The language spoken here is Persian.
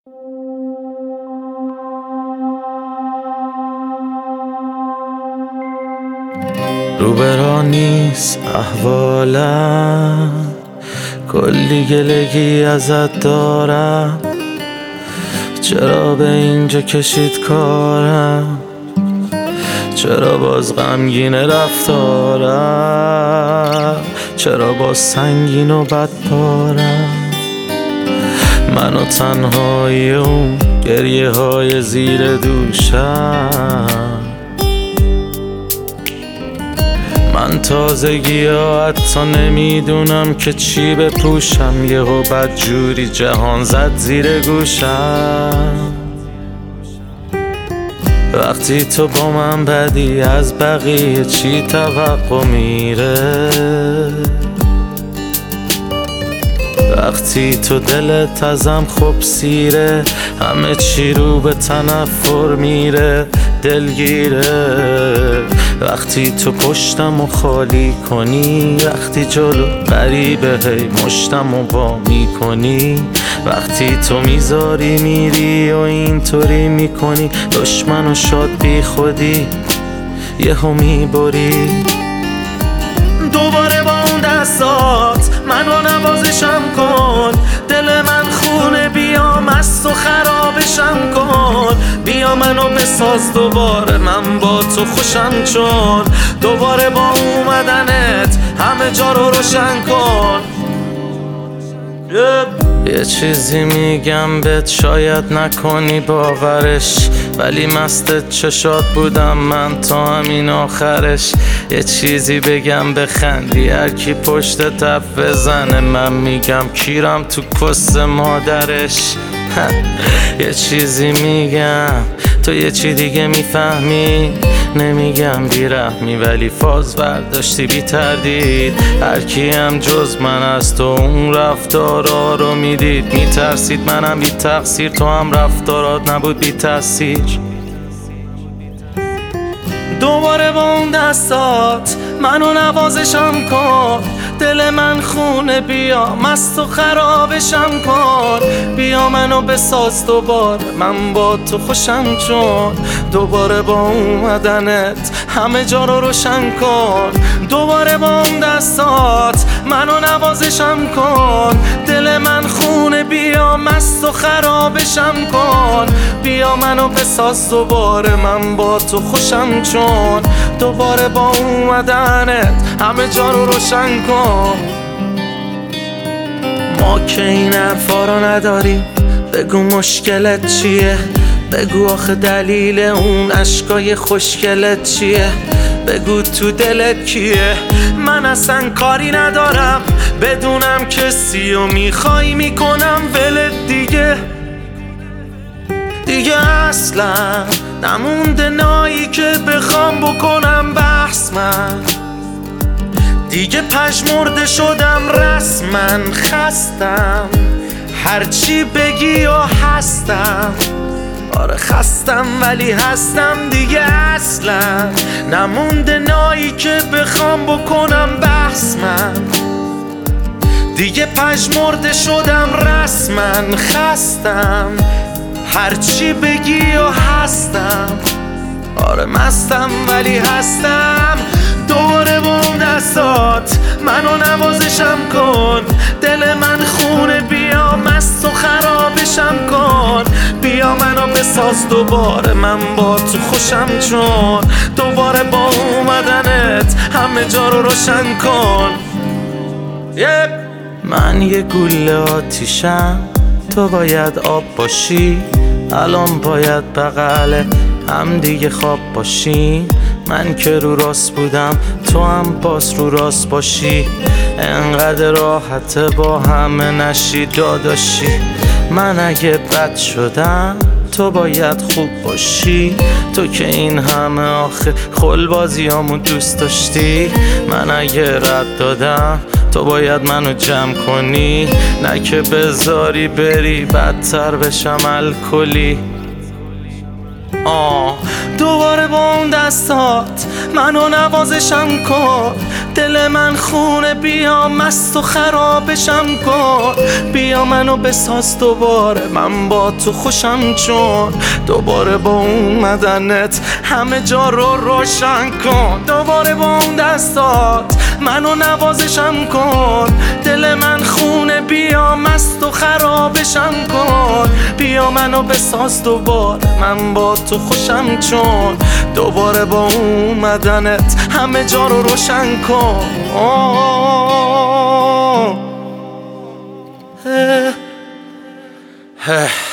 روبرا نیست احوالم، کلی گلگی ازت دارم. چرا به اینجا کشید کارم؟ چرا باز غمگین رفتارم؟ چرا باز سنگین و بدبارم؟ من و تنهایی اون گریه های زیر دوشم. من تازگی ها حتی نمیدونم که چی بپوشم، یهو بدجوری جهان زد زیر گوشم. وقتی تو با من بدی از بقیه چی توقع میره؟ وقتی تو دلت ازم خوب سیره، همه چی رو به تنفر میره، دلگیره. وقتی تو پشتم و خالی کنی، وقتی جلو غریبه هی مشتم و وا میکنی، وقتی تو میذاری میری و اینطوری میکنی، دشمن و شاد بی خودی یهو میبری. دوباره با اون دستات منو نوازشم کن، دل من خونه بیا مست و خرابشم کن. بیا منو بساز دوباره من با تو خوشم، چون دوباره با اومدنت همه جا رو روشن کن. یه چیزی میگم بهت شاید نکنی باورش، ولی مست چشات بودم من تا همین آخرش. یه چیزی بگم بخندی هر کی پشت تف بزنه، من میگم کیرم تو کس مادرش. یه چیزی میگم تو یه چی دیگه میفهمی، نمیگم بیرحمی ولی فاز برداشتی بی تردید. هرکی هم جز من از تو اون رفتارا رو میدید، میترسید منم بی تقصیر، تو هم رفتارات نبود بی تاثیر. دوباره با اون دستات منو نوازشم کن، دل من خونه بیا مست و خرابشم کن. بیا منو بساز دوباره من با تو خوشم، چون دوباره با اومدنت همه جا رو روشن کن. دوباره با اون دستات منو نوازشم کن، دل من خونه بیا مست و خرابشم کن. بیا منو بساز دوباره من با تو خوشم، چون دوباره با اومدنت همه جا رو روشن کن. ما که این حرفا رو نداریم، بگو مشکلت چیه؟ بگو آخه دلیل اون عشقای خوشگلت چیه؟ بگو تو دلت کیه؟ من اصلا کاری ندارم بدونم کسی و میخوای میکنم ولت دیگه. دیگه اصلا نمونده نایی که بخوام بکنم بحث، من دیگه پژمرده شدم رسما، خستم هرچی بگی و هستم. آره خستم ولی هستم دیگه، اصلا نمونده نایی که بخوام بکنم بحث، من دیگه پژمرده شدم رسما، خستم هرچی بگی و هستم. آره مستم ولی هستم. دوباره با اون دستات منو نوازشم کن، دل من خونه بیا مست و خرابشم کن. بیا منو بساز دوباره من با تو خوشم، چون دوباره با اومدنت همه جا رو روشن کن. من یه گوله آتیشم، تو باید آب باشی. الان باید بغل هم دیگه خواب باشی. من که رو راست بودم تو هم باز رو راست باشی. انقدر راحته با همه نشی داداشی. من اگه بد شدم تو باید خوب باشی. تو که این همه آخه خلبازیامو دوست داشتی. من اگه رد دادم تو باید منو جمع کنی، نه که بذاری بری بدتر بشم الکلی. دوباره با اون دستات منو نوازشم کن، دل من خونه بیا مست و خرابشم کن، بیا منو بساز دوباره من با تو خوشم چون، دوباره با اومدنت همه جا رو روشن کن، دوباره با اون دستات منو نوازشم کن، دل من خونه بیا مست و خرابشم کن، بیا منو بساز دوباره من با تو خوشم چون، دوباره با اومدنت همه جا رو روشن کن.